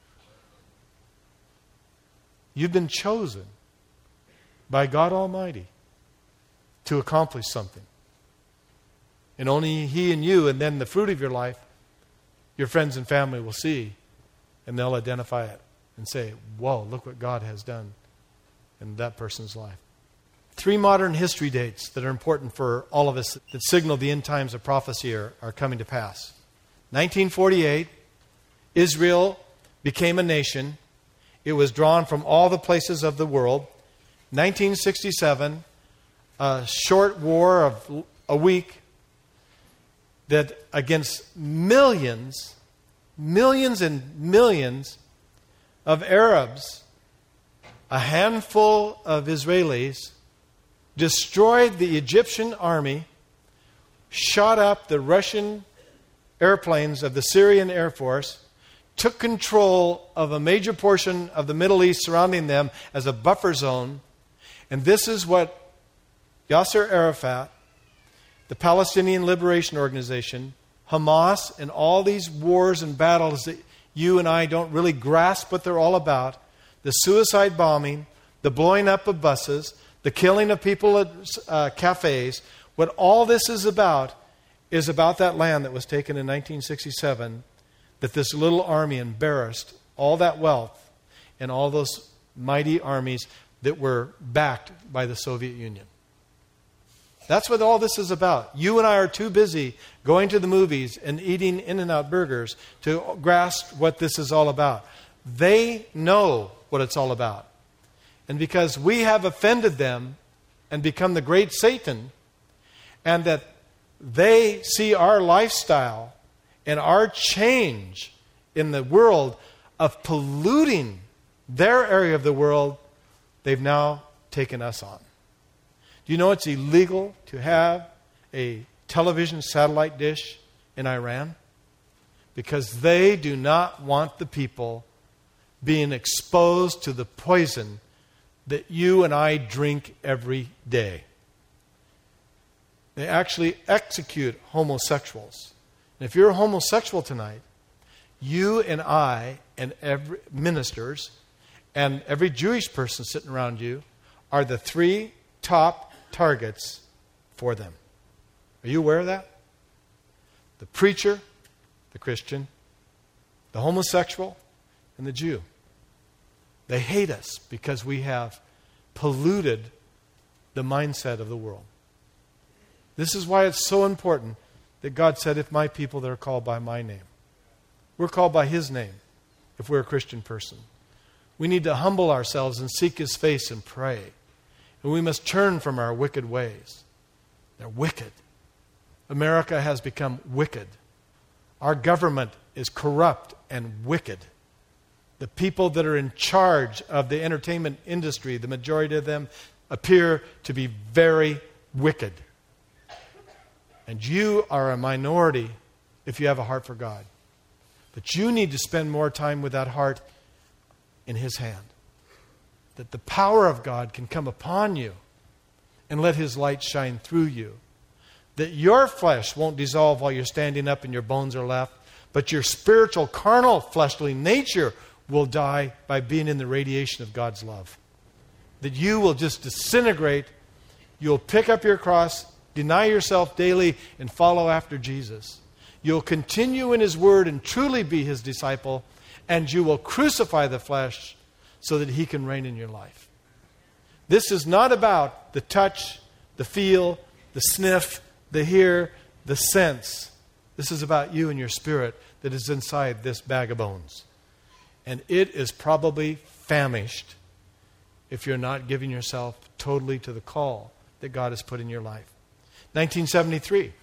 You've been chosen by God Almighty to accomplish something. And only He and you, and then the fruit of your life, your friends and family will see, and they'll identify it and say, whoa, look what God has done in that person's life. Three modern history dates that are important for all of us that signal the end times of prophecy are, are coming to pass. nineteen forty-eight, Israel became a nation. It was drawn from all the places of the world. nineteen sixty-seven, a short war of a week that against millions, millions and millions of Arabs, a handful of Israelis destroyed the Egyptian army, shot up the Russian airplanes of the Syrian Air Force, took control of a major portion of the Middle East surrounding them as a buffer zone. And this is what Yasser Arafat, the Palestinian Liberation Organization, Hamas, and all these wars and battles that you and I don't really grasp what they're all about, the suicide bombing, the blowing up of buses, the killing of people at uh, cafes, what all this is about is about that land that was taken in nineteen sixty-seven, that this little army embarrassed all that wealth and all those mighty armies that were backed by the Soviet Union. That's what all this is about. You and I are too busy going to the movies and eating In-N-Out burgers to grasp what this is all about. They know what it's all about. And because we have offended them and become the great Satan, and that they see our lifestyle and our change in the world of polluting their area of the world, they've now taken us on. Do you know it's illegal to have a television satellite dish in Iran? Because they do not want the people being exposed to the poison that you and I drink every day. They actually execute homosexuals. And if you're a homosexual tonight, you and I and every ministers and every Jewish person sitting around you are the three top targets for them. Are you aware of that? The preacher, the Christian, the homosexual, and the Jew. They hate us because we have polluted the mindset of the world. This is why it's so important that God said, if my people that are called by my name. We're called by His name if we're a Christian person. We need to humble ourselves and seek His face and pray. And we must turn from our wicked ways. They're wicked. America has become wicked. Our government is corrupt and wicked. The people that are in charge of the entertainment industry, the majority of them appear to be very wicked. And you are a minority if you have a heart for God. But you need to spend more time with that heart in His hand. That the power of God can come upon you and let His light shine through you. That your flesh won't dissolve while you're standing up and your bones are left, but your spiritual, carnal, fleshly nature will die by being in the radiation of God's love. That you will just disintegrate. You'll pick up your cross, deny yourself daily, and follow after Jesus. You'll continue in His Word and truly be His disciple, and you will crucify the flesh so that He can reign in your life. This is not about the touch, the feel, the sniff, the hear, the sense. This is about you and your spirit that is inside this bag of bones. And it is probably famished if you're not giving yourself totally to the call that God has put in your life. nineteen seventy-three.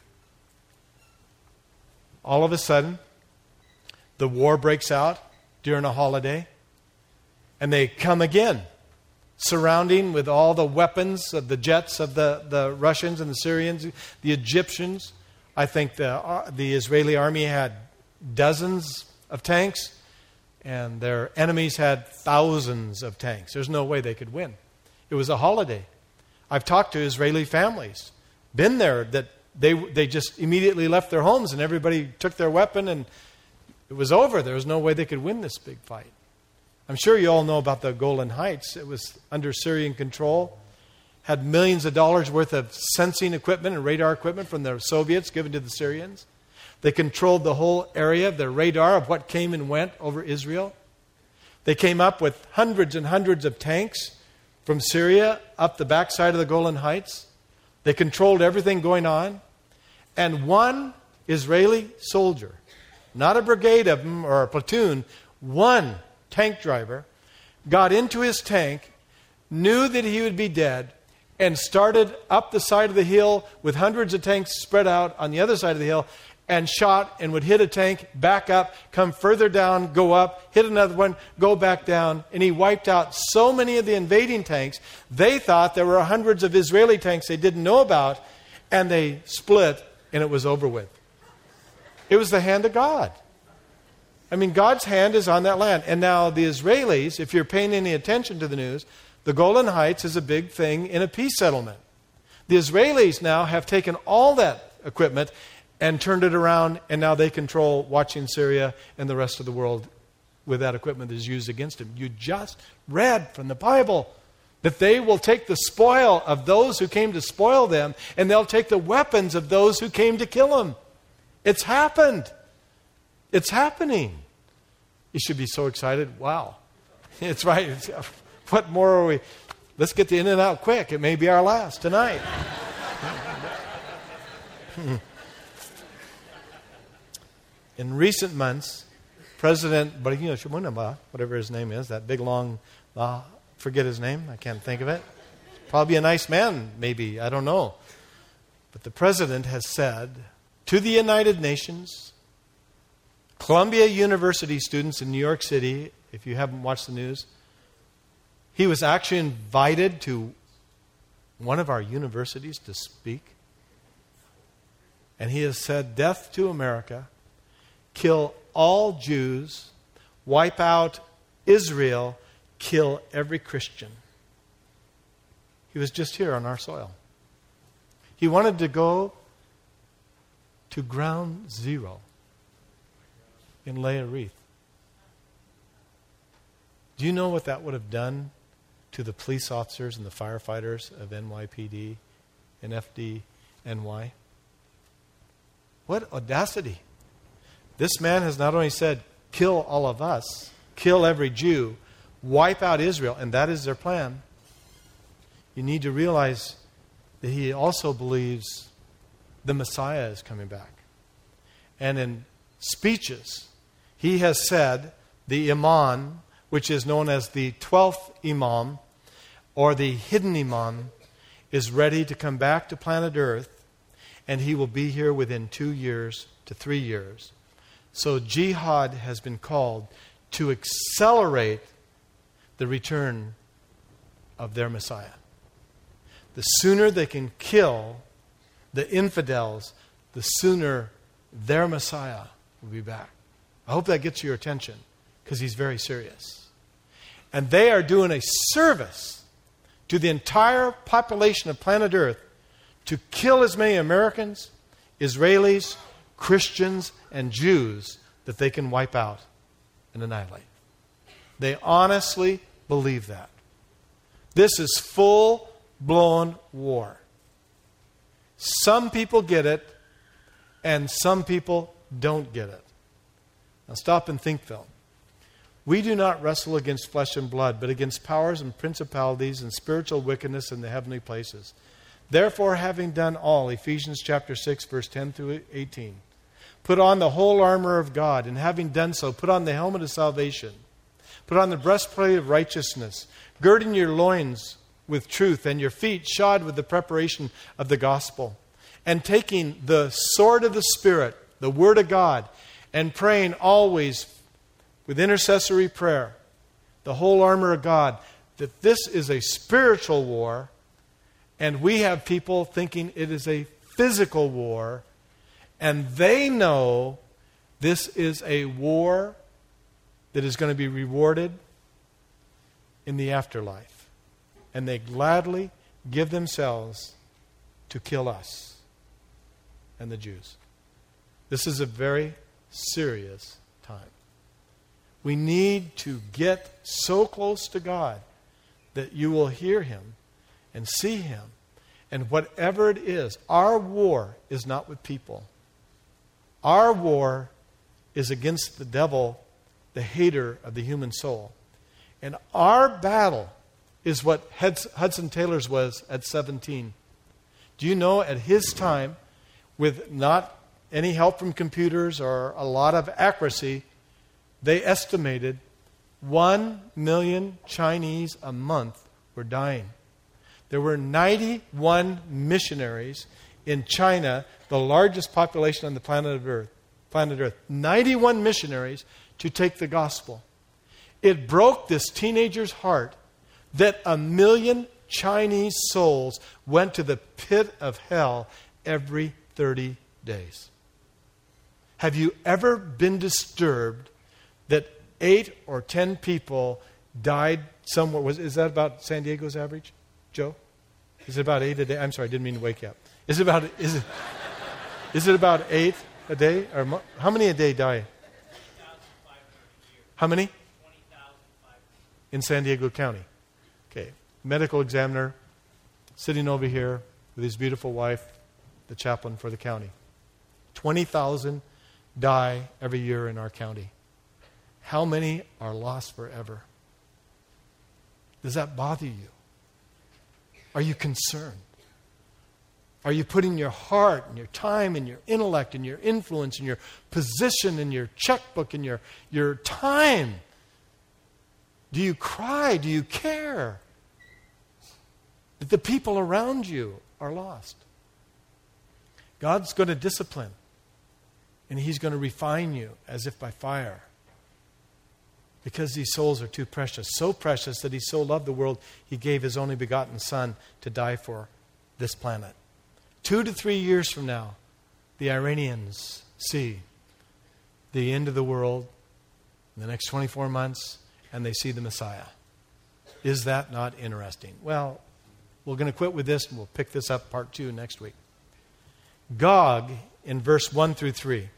All of a sudden, the war breaks out during a holiday, and they come again surrounding with all the weapons of the jets of the, the Russians and the Syrians, the Egyptians. I think the, uh, the Israeli army had dozens of tanks, and their enemies had thousands of tanks. There's no way they could win. It was a holiday. I've talked to Israeli families, been there, that they they just immediately left their homes and everybody took their weapon and it was over. There was no way they could win this big fight. I'm sure you all know about the Golan Heights. It was under Syrian control, had millions of dollars worth of sensing equipment and radar equipment from the Soviets given to the Syrians. They controlled the whole area of their radar of what came and went over Israel. They came up with hundreds and hundreds of tanks from Syria up the backside of the Golan Heights. They controlled everything going on. And one Israeli soldier, not a brigade of them or a platoon, one tank driver got into his tank, knew that he would be dead, and started up the side of the hill with hundreds of tanks spread out on the other side of the hill, and shot and would hit a tank, back up, come further down, go up, hit another one, go back down. And he wiped out so many of the invading tanks, they thought there were hundreds of Israeli tanks they didn't know about, and they split, and it was over with. It was the hand of God. I mean, God's hand is on that land. And now the Israelis, if you're paying any attention to the news, the Golan Heights is a big thing in a peace settlement. The Israelis now have taken all that equipment and turned it around, and now they control watching Syria and the rest of the world with that equipment that is used against them. You just read from the Bible that they will take the spoil of those who came to spoil them, and they'll take the weapons of those who came to kill them. It's happened. It's happening. You should be so excited. Wow. It's right. It's, what more are we? Let's get the in and out quick. It may be our last tonight. In recent months, President Barigno Shumunaba, whatever his name is, that big long, uh, forget his name, I can't think of it. Probably a nice man, maybe, I don't know. But the president has said to the United Nations, Columbia University students in New York City, if you haven't watched the news, he was actually invited to one of our universities to speak. And he has said, death to America, kill all Jews, wipe out Israel, kill every Christian. He was just here on our soil. He wanted to go to ground zero and lay a wreath. Do you know what that would have done to the police officers and the firefighters of N Y P D and F D N Y? What audacity. This man has not only said, kill all of us, kill every Jew, wipe out Israel, and that is their plan. You need to realize that he also believes the Messiah is coming back. And in speeches, he has said the Imam, which is known as the twelfth Imam, or the hidden Imam, is ready to come back to planet Earth, and he will be here within two years to three years. So jihad has been called to accelerate the return of their Messiah. The sooner they can kill the infidels, the sooner their Messiah will be back. I hope that gets your attention, because he's very serious. And they are doing a service to the entire population of planet Earth to kill as many Americans, Israelis, Christians, and Jews that they can wipe out and annihilate. They honestly believe that. This is full-blown war. Some people get it, and some people don't get it. Now stop and think, though. We do not wrestle against flesh and blood, but against powers and principalities and spiritual wickedness in the heavenly places. Therefore, having done all, Ephesians chapter six, verse ten through eighteen, put on the whole armor of God, and having done so, put on the helmet of salvation. Put on the breastplate of righteousness, girding your loins with truth, and your feet shod with the preparation of the gospel. And taking the sword of the Spirit, the Word of God, and praying always with intercessory prayer, the whole armor of God, that this is a spiritual war, and we have people thinking it is a physical war, and they know this is a war that is going to be rewarded in the afterlife. And they gladly give themselves to kill us and the Jews. This is a very serious time. We need to get so close to God that you will hear Him and see Him. And whatever it is, our war is not with people. Our war is against the devil, the hater of the human soul. And our battle is what Hudson Taylor's was at seventeen. Do you know, at his time, with not any help from computers or a lot of accuracy, they estimated one million Chinese a month were dying. There were ninety-one missionaries in China, the largest population on the planet of Earth. Planet Earth. ninety-one missionaries to take the gospel. It broke this teenager's heart that a million Chinese souls went to the pit of hell every thirty days. Have you ever been disturbed that eight or ten people died somewhere? Was, is that about San Diego's average, Joe? Is it about eight a day? I'm sorry, I didn't mean to wake you up. Is it about, is it, is it about eight a day? Or mo- how many a day die? How many? In San Diego County. Okay. Medical examiner sitting over here with his beautiful wife, the chaplain for the county. twenty thousand die every year in our county. How many are lost forever? Does that bother you? Are you concerned? Are you putting your heart and your time and your intellect and your influence and your position and your checkbook and your, your time? Do you cry? Do you care that the people around you are lost? God's going to discipline, and He's going to refine you as if by fire, because these souls are too precious. So precious that He so loved the world, He gave His only begotten Son to die for this planet. Two to three years from now, the Iranians see the end of the world in the next twenty-four months, and they see the Messiah. Is that not interesting? Well, we're going to quit with this, and we'll pick this up, part two, next week. Gog, in verse one through three,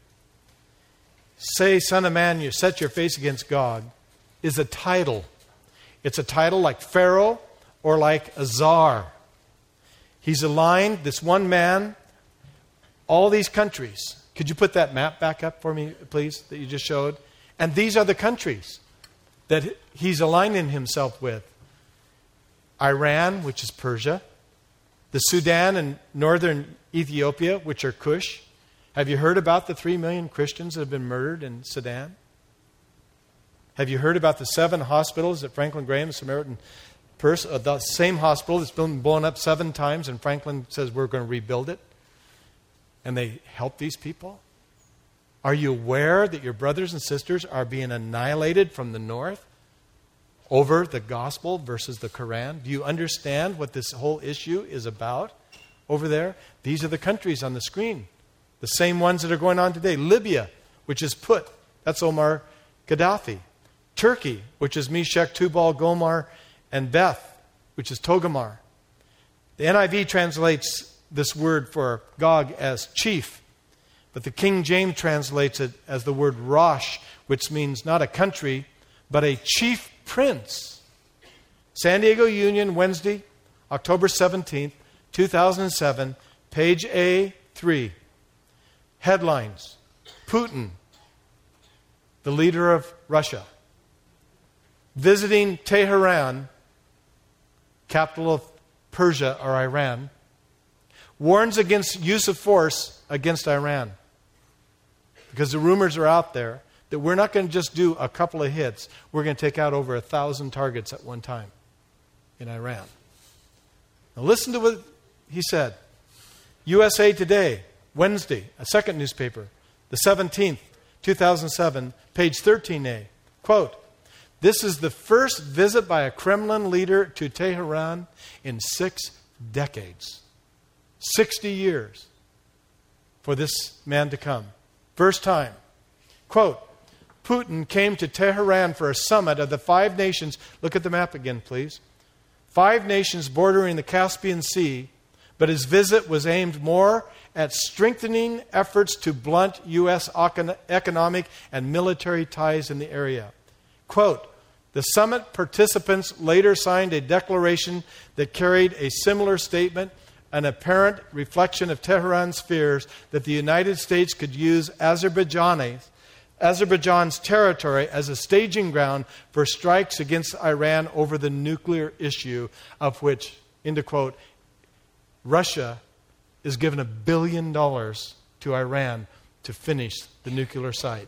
say, Son of man, you set your face against Gog, is a title. It's a title like Pharaoh or like a czar. He's aligned, this one man, all these countries. Could you put that map back up for me, please, that you just showed? And these are the countries that he's aligning himself with. Iran, which is Persia. The Sudan and northern Ethiopia, which are Cush. Have you heard about the three million Christians that have been murdered in Sudan? Have you heard about the seven hospitals that Franklin Graham, Samaritan Purse, uh, the same hospital that's been blown up seven times, and Franklin says we're going to rebuild it? And they help these people? Are you aware that your brothers and sisters are being annihilated from the north over the gospel versus the Quran? Do you understand what this whole issue is about over there? These are the countries on the screen. The same ones that are going on today. Libya, which is Put. That's Omar Gaddafi. Turkey, which is Meshech, Tubal, Gomar, and Beth, which is Togarmah. The N I V translates this word for Gog as chief, but the King James translates it as the word Rosh, which means not a country, but a chief prince. San Diego Union, Wednesday, October seventeenth, two thousand seven, page A three. Headlines: Putin, the leader of Russia, visiting Tehran, capital of Persia or Iran, warns against use of force against Iran. Because the rumors are out there that we're not going to just do a couple of hits. We're going to take out over a thousand targets at one time in Iran. Now listen to what he said. U S A Today, Wednesday, a second newspaper, the seventeenth, two thousand seven, page thirteen A. Quote, This is the first visit by a Kremlin leader to Tehran in six decades. sixty years for this man to come. First time. Quote, Putin came to Tehran for a summit of the five nations. Look at the map again, please. Five nations bordering the Caspian Sea, but his visit was aimed more at strengthening efforts to blunt U S economic and military ties in the area. Quote, the summit participants later signed a declaration that carried a similar statement, an apparent reflection of Tehran's fears that the United States could use Azerbaijanis Azerbaijan's territory as a staging ground for strikes against Iran over the nuclear issue, of which, end quote, Russia is given a billion dollars to Iran to finish the nuclear site.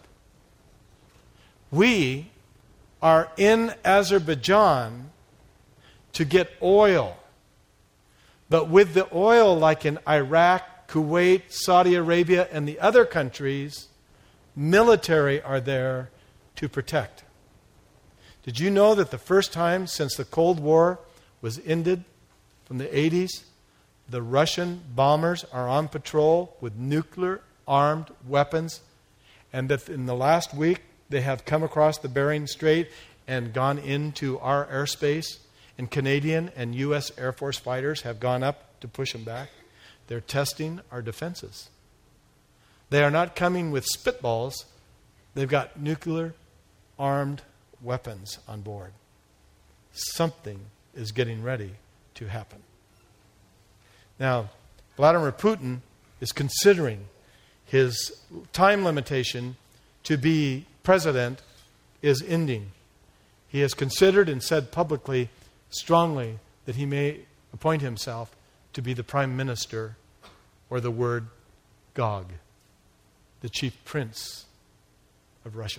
We are in Azerbaijan to get oil. But with the oil, like in Iraq, Kuwait, Saudi Arabia, and the other countries, military are there to protect. Did you know that the first time since the Cold War was ended from the eighties, the Russian bombers are on patrol with nuclear-armed weapons, and that in the last week they have come across the Bering Strait and gone into our airspace, and Canadian and U S Air Force fighters have gone up to push them back? They're testing our defenses. They are not coming with spitballs. They've got nuclear-armed weapons on board. Something is getting ready to happen. Now, Vladimir Putin is considering his time limitation to be president is ending. He has considered and said publicly, strongly, that he may appoint himself to be the prime minister, or the word Gog, the chief prince of Russia.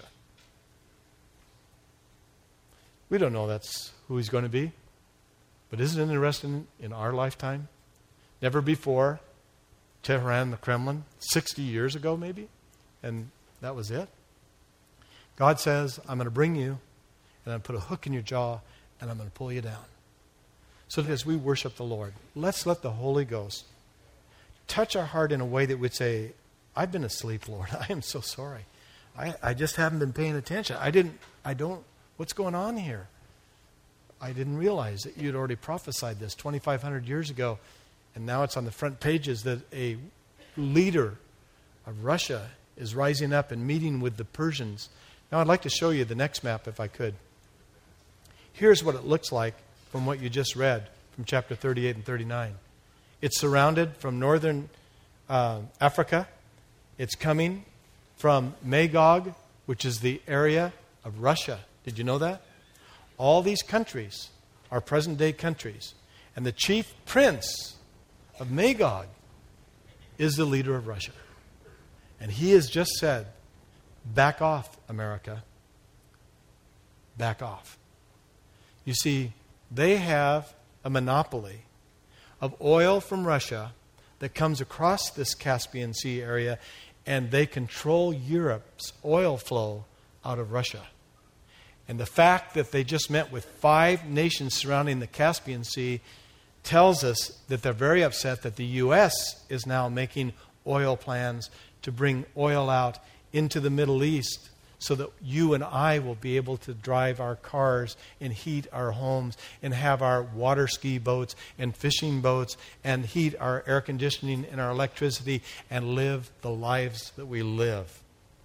We don't know that's who he's going to be, but isn't it interesting in our lifetime? Never before, Tehran, the Kremlin, sixty years ago maybe, and that was it. God says, I'm going to bring you, and I'm going to put a hook in your jaw, and I'm going to pull you down. So that as we worship the Lord, let's let the Holy Ghost touch our heart in a way that would say, I've been asleep, Lord. I am so sorry. I, I just haven't been paying attention. I didn't, I don't, what's going on here? I didn't realize that you'd already prophesied this twenty-five hundred years ago, and now it's on the front pages that a leader of Russia is rising up and meeting with the Persians. Now I'd like to show you the next map if I could. Here's what it looks like from what you just read from chapter thirty-eight and thirty-nine. It's surrounded from northern uh, Africa. It's coming from Magog, which is the area of Russia. Did you know that? All these countries are present-day countries. And the chief prince of Magog is the leader of Russia. And he has just said, back off, America. Back off. You see, they have a monopoly of oil from Russia that comes across this Caspian Sea area, and they control Europe's oil flow out of Russia. And the fact that they just met with five nations surrounding the Caspian Sea tells us that they're very upset that the U S is now making oil plans to bring oil out into the Middle East so that you and I will be able to drive our cars and heat our homes and have our water ski boats and fishing boats and heat our air conditioning and our electricity and live the lives that we live.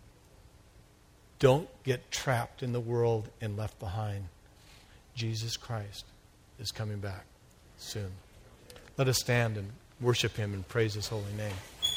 Don't get trapped in the world and left behind. Jesus Christ is coming back soon. Let us stand and worship Him and praise His holy name.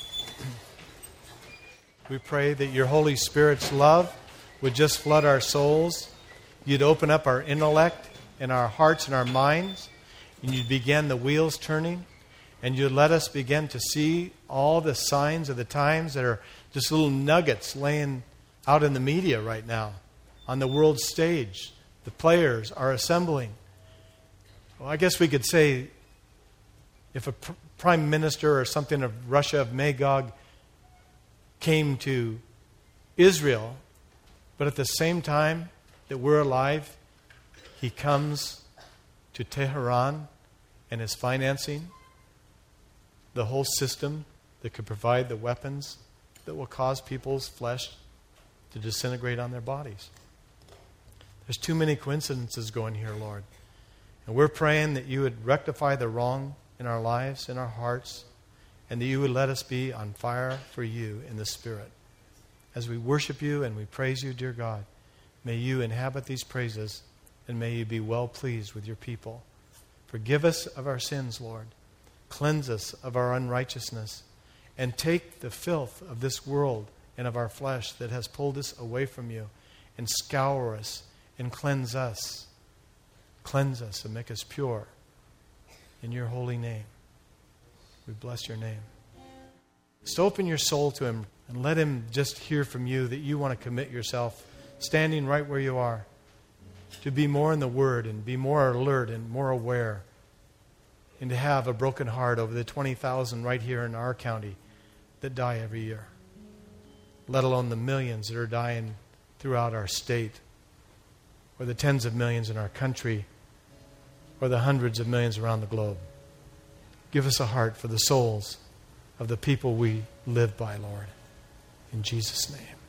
We pray that your Holy Spirit's love would just flood our souls. You'd open up our intellect and our hearts and our minds, and you'd begin the wheels turning, and you'd let us begin to see all the signs of the times that are just little nuggets laying out in the media right now, on the world stage. The players are assembling. Well, I guess we could say if a pr- prime minister or something of Russia, of Magog, came to Israel, but at the same time that we're alive, he comes to Tehran and is financing the whole system that could provide the weapons that will cause people's flesh to disintegrate on their bodies. There's too many coincidences going here, Lord. And we're praying that you would rectify the wrong in our lives, in our hearts, and that you would let us be on fire for you in the Spirit. As we worship you and we praise you, dear God, may you inhabit these praises, and may you be well pleased with your people. Forgive us of our sins, Lord. Cleanse us of our unrighteousness, and take the filth of this world and of our flesh that has pulled us away from you, and scour us and cleanse us. Cleanse us and make us pure. In your holy name, we bless your name. Just open your soul to him and let him just hear from you that you want to commit yourself, standing right where you are, to be more in the Word and be more alert and more aware, and to have a broken heart over the twenty thousand right here in our county that die every year, let alone the millions that are dying throughout our state, or the tens of millions in our country, or the hundreds of millions around the globe. Give us a heart for the souls of the people we live by, Lord. In Jesus' name.